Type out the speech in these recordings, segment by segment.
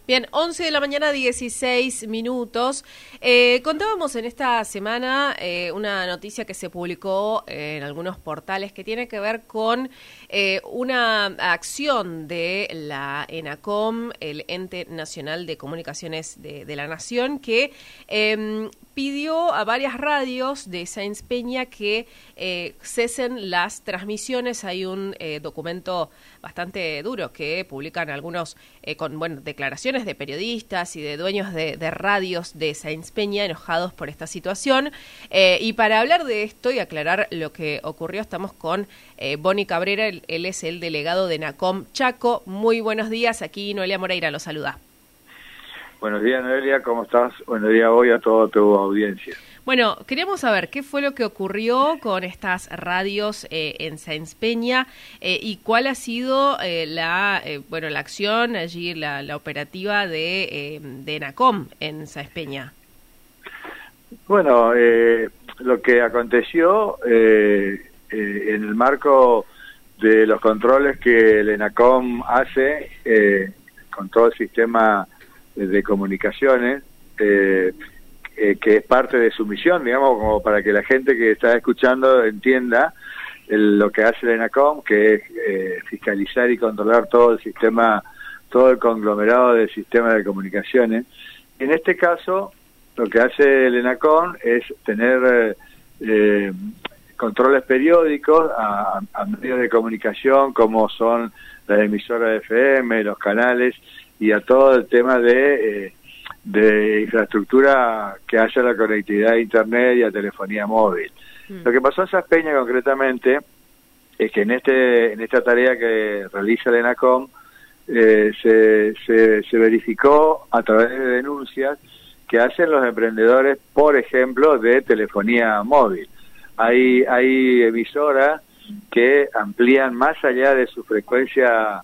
Bien, 11 de la mañana, 16 minutos. Contábamos en esta semana una noticia que se publicó en algunos portales que tiene que ver con una acción de la ENACOM, el Ente Nacional de Comunicaciones de la Nación, que pidió a varias radios de Sáenz Peña que cesen las transmisiones. Hay un documento bastante duro que publican algunos con declaraciones de periodistas y de dueños de radios de Sáenz Peña enojados por esta situación. Y para hablar de esto y aclarar lo que ocurrió, estamos con Boni Cabrera. Él es el delegado de ENACOM Chaco. Muy buenos días, aquí Noelia Moreira lo saluda. Buenos días, Noelia, ¿cómo estás? Buenos días hoy a toda tu audiencia. Bueno, queríamos saber qué fue lo que ocurrió con estas radios en Sáenz Peña y cuál ha sido la acción allí, la operativa de ENACOM en Sáenz Peña. Bueno, lo que aconteció en el marco de los controles que el ENACOM hace con todo el sistema de comunicaciones, que es parte de su misión, digamos, como para que la gente que está escuchando entienda lo que hace el ENACOM, que es fiscalizar y controlar todo el sistema, todo el conglomerado del sistema de comunicaciones. En este caso, lo que hace el ENACOM es tener controles periódicos a medios de comunicación como son las emisoras de FM, los canales y a todo el tema de infraestructura que haya la conectividad a internet y a telefonía móvil. Lo que pasó en Sáenz Peña concretamente es que en esta tarea que realiza el ENACOM se verificó a través de denuncias que hacen los emprendedores, por ejemplo, de telefonía móvil. Hay emisoras que amplían más allá de su frecuencia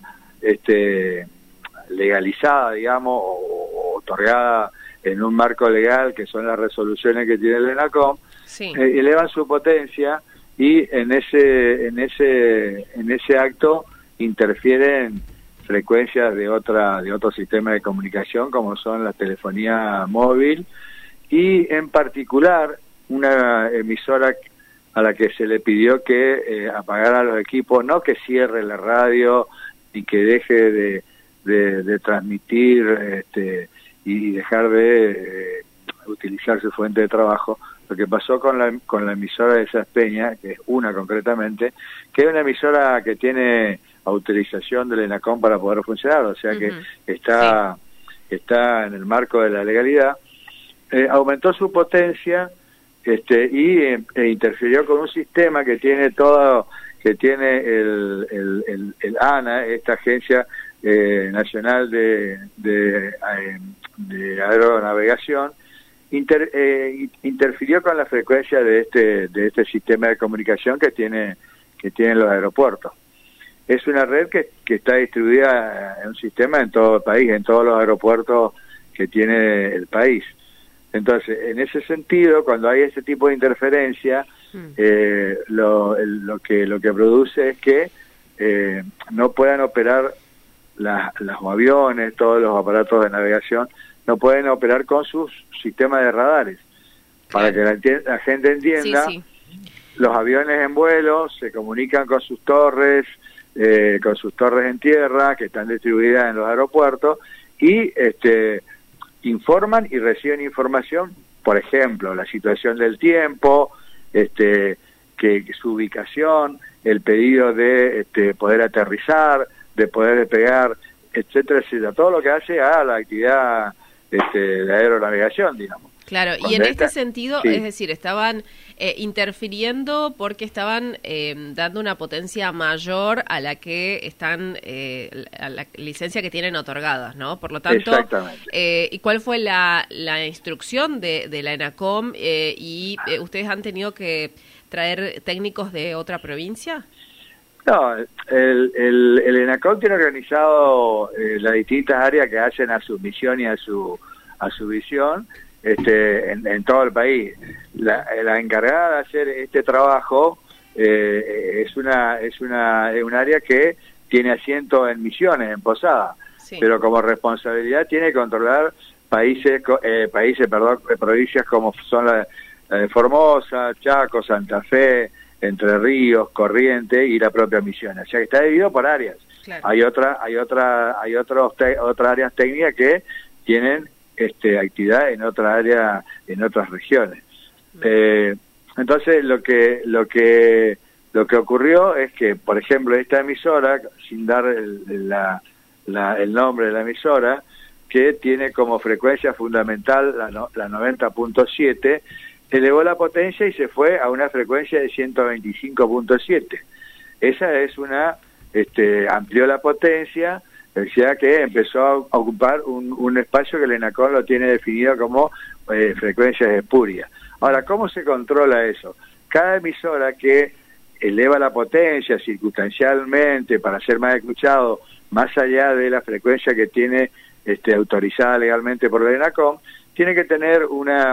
legalizada, digamos, o otorgada en un marco legal, que son las resoluciones que tiene el ENACOM, sí. Elevan su potencia y en ese acto interfieren frecuencias de otro sistema de comunicación, como son la telefonía móvil, y en particular una emisora a la que se le pidió que apagara los equipos, no que cierre la radio y que deje de transmitir y dejar de utilizar su fuente de trabajo. Lo que pasó con la emisora de Sáenz Peña, que es una concretamente, que es una emisora que tiene autorización del ENACOM para poder funcionar, o sea que está en el marco de la legalidad, aumentó su potencia e interfirió con un sistema que tiene el ANA, esta agencia nacional de aeronavegación, interfirió con la frecuencia de este sistema de comunicación que tienen los aeropuertos. Es una red que está distribuida en un sistema en todo el país, en todos los aeropuertos que tiene el país. Entonces, en ese sentido, cuando hay ese tipo de interferencia, lo que produce es que no puedan operar los aviones, todos los aparatos de navegación, no pueden operar con sus sistemas de radares. Para que la gente entienda, los aviones en vuelo se comunican con sus torres en tierra, que están distribuidas en los aeropuertos, y informan y reciben información, por ejemplo, la situación del tiempo, que su ubicación, el pedido de poder aterrizar, de poder despegar, etcétera, etcétera, todo lo que hace a la actividad de aeronavegación, digamos. Claro, y en este sentido, es decir, estaban interfiriendo porque estaban dando una potencia mayor a la que están, a la licencia que tienen otorgadas, ¿no? Por lo tanto, ¿y cuál fue la instrucción de la ENACOM? ¿Y ustedes han tenido que traer técnicos de otra provincia? No, el ENACOM tiene organizado las distintas áreas que hacen a su misión y a su visión en todo el país. La encargada de hacer este trabajo es un área que tiene asiento en Misiones, en Posadas. Sí. pero como responsabilidad tiene que controlar provincias como son la de Formosa, Chaco, Santa Fe, Entre Ríos, Corrientes y la propia Misiones. O sea que está dividido por áreas. Claro. Hay otras áreas técnicas que tienen actividad en otra área, en otras regiones. Entonces lo que ocurrió es que, por ejemplo, esta emisora, sin dar el nombre de la emisora, que tiene como frecuencia fundamental la 90.7, elevó la potencia y se fue a una frecuencia de 125.7. Esa es amplió la potencia, o sea que empezó a ocupar un espacio que el ENACOM lo tiene definido como frecuencias espurias. Ahora, ¿cómo se controla eso? Cada emisora que eleva la potencia circunstancialmente para ser más escuchado, más allá de la frecuencia que tiene autorizada legalmente por el ENACOM, tiene que tener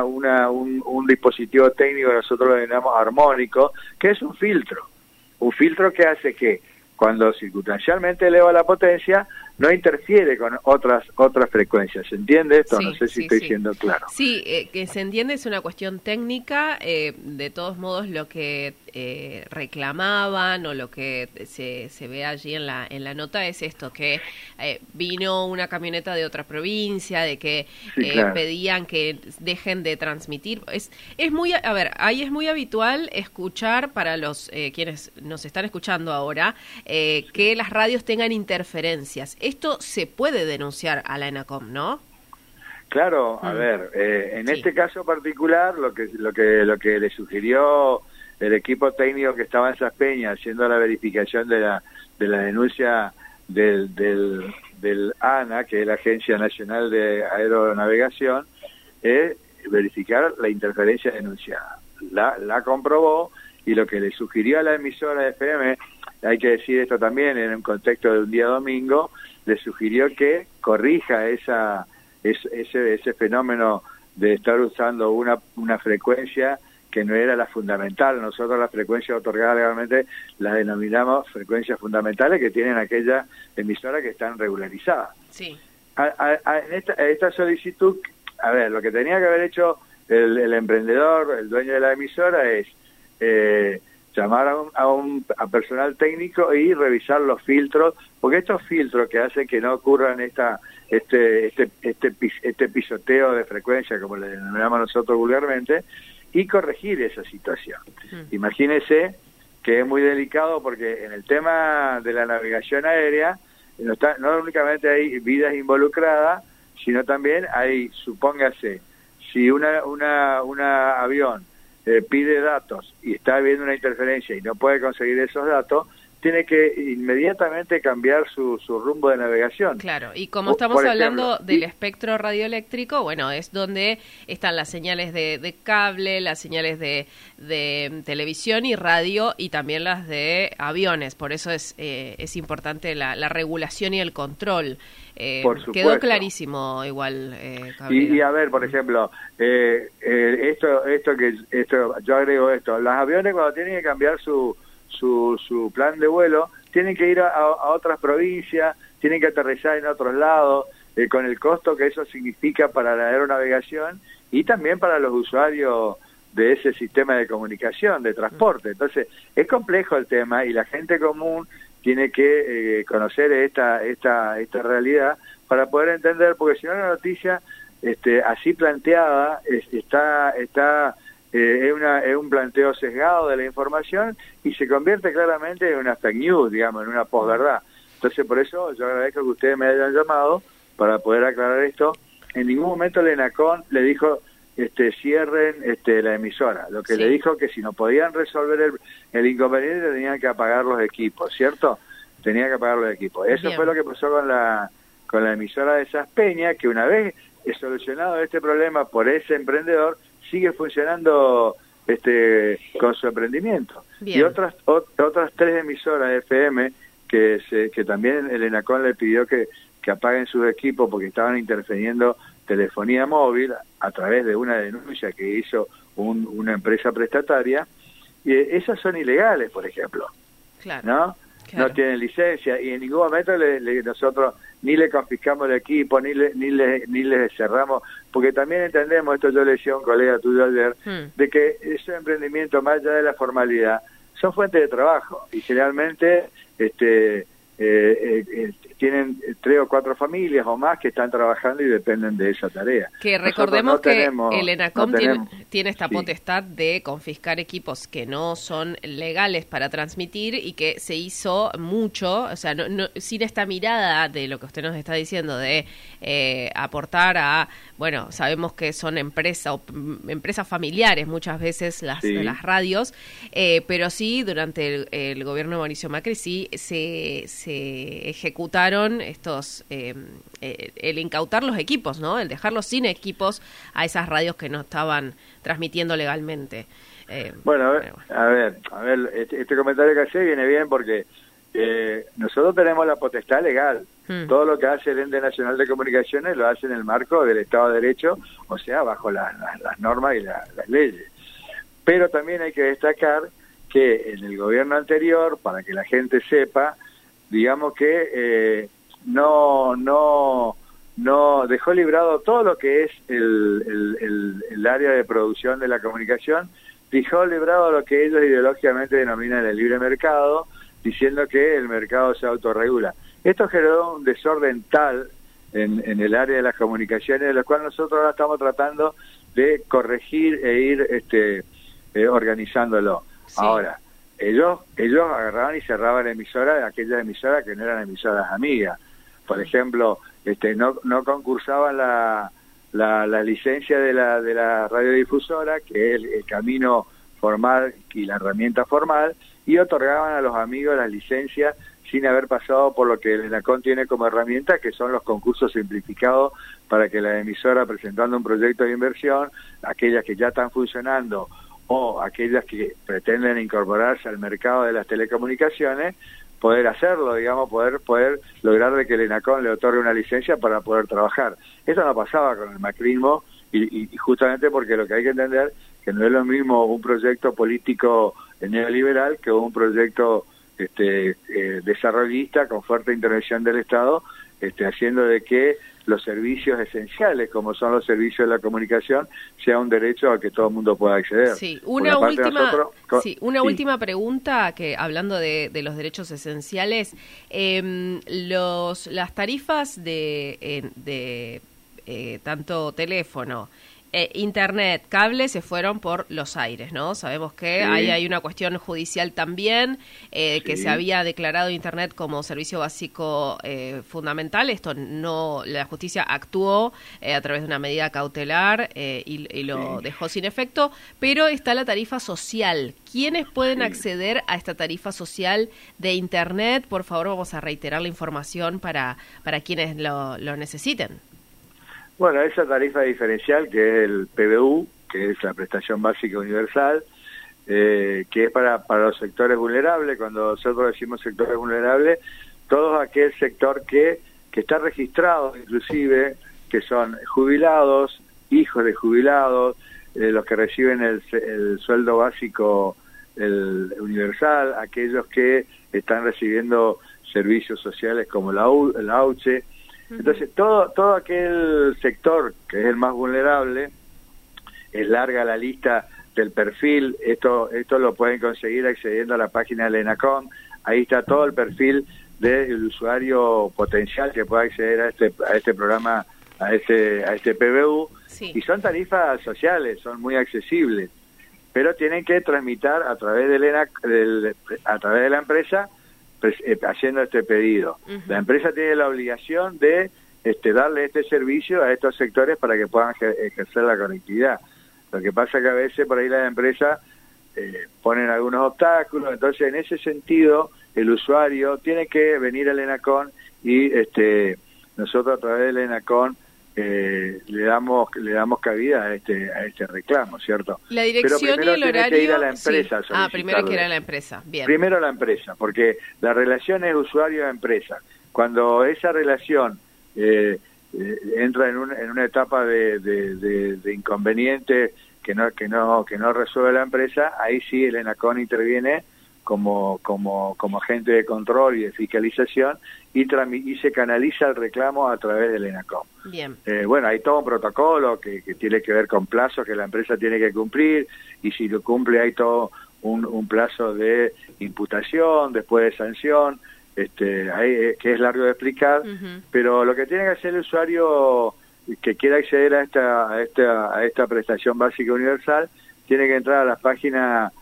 un dispositivo técnico que nosotros lo denominamos armónico, que es un filtro que hace que cuando circunstancialmente eleva la potencia, no interfiere con otras frecuencias. ¿Se entiende esto? Sí, no sé si sí, estoy sí. siendo claro. Sí, que se entiende, es una cuestión técnica. De todos modos, lo que reclamaban o lo que se ve allí en la nota es esto, que vino una camioneta de otra provincia, de que claro, pedían que dejen de transmitir. Es muy, a ver, ahí es muy habitual escuchar para los quienes nos están escuchando ahora, que las radios tengan interferencias. Esto se puede denunciar a la ENACOM, ¿no? Claro, a ver, en este caso particular, lo que le sugirió el equipo técnico que estaba en Saspeña haciendo la verificación de la denuncia del ANA, que es la Agencia Nacional de Aeronavegación, es verificar la interferencia denunciada. La comprobó, y lo que le sugirió a la emisora de FM, hay que decir esto también en un contexto de un día domingo, le sugirió que corrija ese fenómeno de estar usando una frecuencia que no era la fundamental. Nosotros las frecuencias otorgadas legalmente las denominamos frecuencias fundamentales, que tienen aquellas emisoras que están regularizadas. Sí. En esta solicitud, a ver, lo que tenía que haber hecho el emprendedor, el dueño de la emisora, es llamar a personal técnico y revisar los filtros, porque estos filtros que hacen que no ocurran este pisoteo de frecuencia, como le denominamos nosotros vulgarmente, y corregir esa situación. Imagínese que es muy delicado, porque en el tema de la navegación aérea no únicamente hay vidas involucradas, sino también hay, supóngase, si una avión pide datos y está habiendo una interferencia y no puede conseguir esos datos, tiene que inmediatamente cambiar su rumbo de navegación. Claro, y como estamos hablando del espectro radioeléctrico, bueno, es donde están las señales de cable, las señales de televisión y radio, y también las de aviones. Por eso es importante la regulación y el control. Por supuesto. Quedó clarísimo igual. Y a ver, por ejemplo, esto yo agrego esto: los aviones, cuando tienen que cambiar su plan de vuelo, tienen que ir a otras provincias, tienen que aterrizar en otros lados, con el costo que eso significa para la aeronavegación y también para los usuarios de ese sistema de comunicación, de transporte. Entonces, es complejo el tema, y la gente común tiene que conocer esta realidad para poder entender, porque si no, la noticia así planteada es un planteo sesgado de la información y se convierte claramente en una fake news, digamos, en una posverdad. Entonces, por eso yo agradezco que ustedes me hayan llamado para poder aclarar esto. En ningún momento el ENACOM le dijo cierren la emisora. Lo que le dijo que si no podían resolver el inconveniente tenían que apagar los equipos, ¿cierto? Tenían que apagar los equipos. Eso fue lo que pasó con la emisora de Saspeña, que una vez solucionado este problema por ese emprendedor, sigue funcionando con su emprendimiento. Bien. Y otras 3 emisoras de FM que también el ENACOM le pidió que apaguen sus equipos porque estaban interfiriendo telefonía móvil a través de una denuncia que hizo una empresa prestataria, y esas son ilegales, por ejemplo. Claro. ¿No? Claro. No tienen licencia, y en ningún momento nosotros ni le confiscamos el equipo, ni le cerramos, porque también entendemos, esto yo le decía a un colega tuyo ayer, de que ese emprendimiento, más allá de la formalidad, son fuentes de trabajo, y generalmente tienen 3 o 4 familias o más que están trabajando y dependen de esa tarea. Que recordemos que el ENACOM tiene esta potestad de confiscar equipos que no son legales para transmitir y que se hizo mucho, o sea, sin esta mirada de lo que usted nos está diciendo, de aportar a, bueno, sabemos que son empresas familiares muchas veces las radios, pero sí, durante el gobierno de Mauricio Macri sí se ejecutaron estos el incautar los equipos, ¿no? El dejarlos sin equipos a esas radios que no estaban transmitiendo legalmente. Bueno, a ver, este comentario que hace viene bien porque nosotros tenemos la potestad legal. Todo lo que hace el Ente Nacional de Comunicaciones lo hace en el marco del Estado de Derecho, o sea, bajo las normas y las leyes. Pero también hay que destacar que en el gobierno anterior, para que la gente sepa, digamos que no dejó librado todo lo que es el área de producción de la comunicación, dejó librado lo que ellos ideológicamente denominan el libre mercado, diciendo que el mercado se autorregula. Esto generó un desorden tal en el área de las comunicaciones, de lo cual nosotros ahora estamos tratando de corregir e ir organizándolo. Sí. Ahora, ellos agarraban y cerraban aquellas emisoras que no eran emisoras amigas. Por ejemplo, no concursaban la licencia de la radiodifusora, que es el camino formal y la herramienta formal, y otorgaban a los amigos las licencias sin haber pasado por lo que el ENACOM tiene como herramienta, que son los concursos simplificados para que la emisora, presentando un proyecto de inversión, aquellas que ya están funcionando o aquellas que pretenden incorporarse al mercado de las telecomunicaciones, poder hacerlo, digamos, poder lograr de que el ENACOM le otorgue una licencia para poder trabajar. Eso no pasaba con el macrismo, y justamente porque lo que hay que entender que no es lo mismo un proyecto político neoliberal que un proyecto desarrollista con fuerte intervención del Estado, haciendo de que los servicios esenciales, como son los servicios de la comunicación, sea un derecho al que todo el mundo pueda acceder. Sí, una última pregunta, que hablando de los derechos esenciales, las tarifas de tanto teléfono, internet, cable se fueron por los aires, ¿no? Sabemos que ahí hay una cuestión judicial también, que se había declarado internet como servicio básico fundamental. Esto no, la justicia actuó a través de una medida cautelar y lo dejó sin efecto, pero está la tarifa social. ¿Quiénes pueden acceder a esta tarifa social de internet? Por favor, vamos a reiterar la información para quienes lo necesiten. Bueno, esa tarifa diferencial, que es el PBU, que es la prestación básica universal, que es para los sectores vulnerables. Cuando nosotros decimos sectores vulnerables, todo aquel sector que está registrado, inclusive, que son jubilados, hijos de jubilados, los que reciben el sueldo básico el universal, aquellos que están recibiendo servicios sociales como la AUCHE. Entonces, todo aquel sector que es el más vulnerable, es larga la lista del perfil. Esto lo pueden conseguir accediendo a la página del ENACOM. Ahí está todo el perfil del usuario potencial que pueda acceder a este programa, a este PBU. Sí. Y son tarifas sociales, son muy accesibles, pero tienen que tramitar a través a través de la empresa, haciendo este pedido. La empresa tiene la obligación de darle este servicio a estos sectores para que puedan ejercer la conectividad. Lo que pasa es que a veces por ahí las empresas ponen algunos obstáculos, entonces en ese sentido el usuario tiene que venir al ENACOM y nosotros a través del ENACOM le damos cabida a este reclamo, ¿cierto? La dirección y el horario. Que ir a la empresa, sí. Primero que ir a la empresa. Bien. Primero la empresa, porque la relación es usuario-empresa. Cuando esa relación entra en una etapa de inconveniente que no resuelve la empresa, ahí sí el ENACOM interviene como agente de control y de fiscalización y se canaliza el reclamo a través del ENACOM. Bien. Bueno, hay todo un protocolo que tiene que ver con plazos que la empresa tiene que cumplir, y si lo cumple hay todo un plazo de imputación, después de sanción, que es largo de explicar, pero lo que tiene que hacer el usuario que quiera acceder a esta prestación básica universal tiene que entrar a las páginas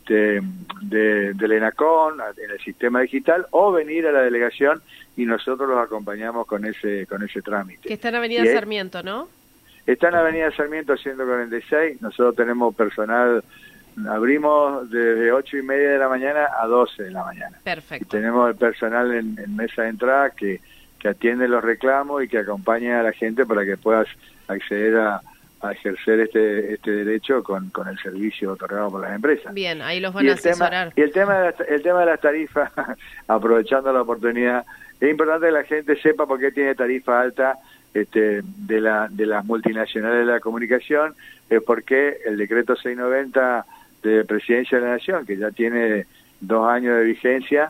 del ENACOM, en el sistema digital, o venir a la delegación y nosotros los acompañamos con ese trámite. Que está en Avenida Sarmiento, ¿no? Está en Avenida Sarmiento 146, nosotros tenemos personal, abrimos desde 8:30 de la mañana a 12 de la mañana. Perfecto. Y tenemos el personal en mesa de entrada que atiende los reclamos y que acompaña a la gente para que puedas acceder a ejercer este derecho con el servicio otorgado por las empresas. Bien, ahí los van a asesorar. Y el tema de las tarifas, aprovechando la oportunidad, es importante que la gente sepa por qué tiene tarifa alta de las multinacionales de la comunicación, es porque el decreto 690 de Presidencia de la Nación, que ya tiene 2 años de vigencia,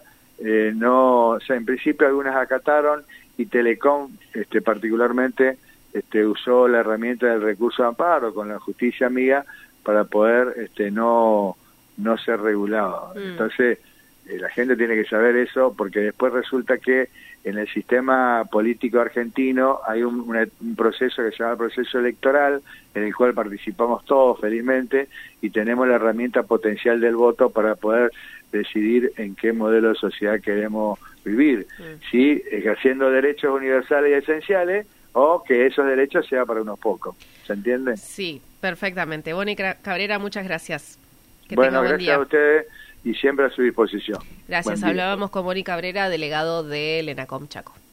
en principio algunas acataron, y Telecom particularmente usó la herramienta del recurso de amparo con la justicia amiga para poder no ser regulado. Entonces la gente tiene que saber eso, porque después resulta que en el sistema político argentino hay un proceso que se llama el proceso electoral, en el cual participamos todos felizmente y tenemos la herramienta potencial del voto para poder decidir en qué modelo de sociedad queremos vivir, si ejerciendo derechos universales y esenciales, o que esos derechos sean para unos pocos. ¿Se entiende? Sí, perfectamente. Boni Cabrera, muchas gracias. Bueno, gracias a ustedes y siempre a su disposición. Gracias. Hablábamos con Boni Cabrera, delegado del ENACOM Chaco.